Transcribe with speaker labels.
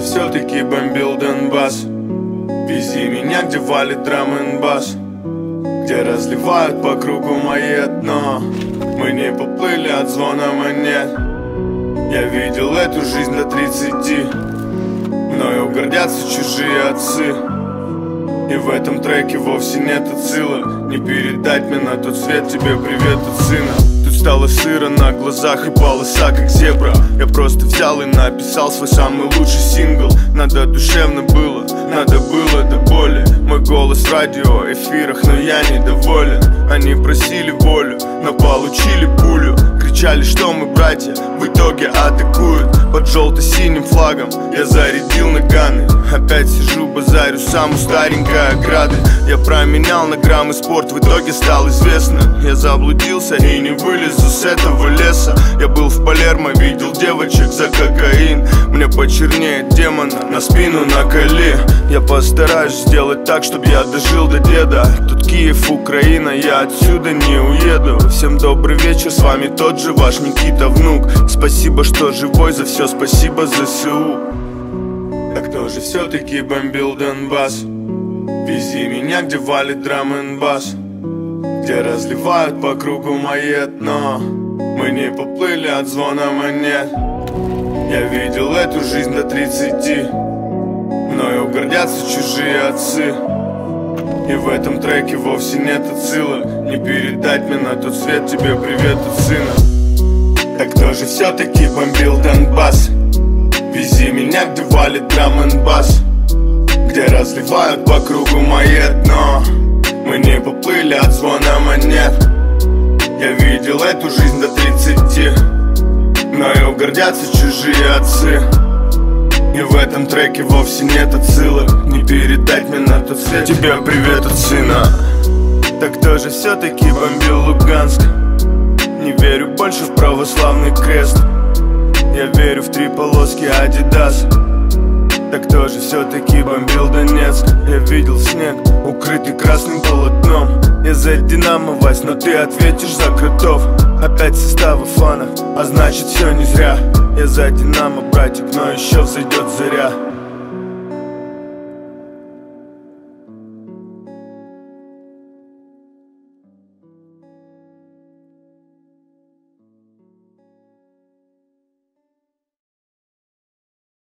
Speaker 1: все-таки бомбил Донбасс. Вези меня, где валит драм-н-бас, где разливают по кругу мое дно. Мы не поплыли от звона монет. Я видел эту жизнь до 30. Мною гордятся чужие отцы. И в этом треке вовсе нет отсылок. Не передать мне на тот свет тебе привет от сына. Тут стало сыро на глазах и полоса как зебра. Я просто взял и написал свой самый лучший сингл. Надо душевно было, надо было до боли. Мой голос в радиоэфирах, но я недоволен. Они просили волю, но получили пулю. Кричали, что мы братья, в итоге атакуют. Под желто-синим флагом я зарядил наганы. Опять сижу, базарю саму старенькой ограды. Я променял на граммы спорт, в итоге стал известным. Я заблудился и не вылезу с этого леса. Я был в Палермо, видел девочек за кокаин. Мне почернеет демона, на спину наколи. Я постараюсь сделать так, чтобы я дожил до деда. Тут Киев, Украина, я отсюда не уеду. Всем добрый вечер, с вами тот же ваш Никита внук. Спасибо, что живой, за все спасибо ЗСУ. А кто же все-таки бомбил Донбасс? Вези меня, где валит драм-н-бас, где разливают по кругу мое дно. Мы не поплыли от звона монет. Я видел эту жизнь до 30. Мною гордятся чужие отцы. И в этом треке вовсе нет отсылок. Не передать мне на тот свет тебе привет от сына. Так кто же все-таки бомбил Донбасс? Вези меня, где валит драм-н-бас, где разливают по кругу мое дно. Мы не поплыли от звона монет. Я видел эту жизнь до 30. Мною гордятся чужие отцы. И в этом треке вовсе нет отсылок. Не передать мне на тот свет тебе привет от сына. Так кто же все-таки бомбил Луганск? Не верю больше в православный крест. Я верю в 3 полоски Адидас. Так кто же все-таки бомбил Донецк? Я видел снег, укрытый красным полотном. Я за Динамо, Вась, но ты ответишь за кротов. Опять составы фанов, а значит все не зря. Я за Динамо, братик, но еще взойдет заря.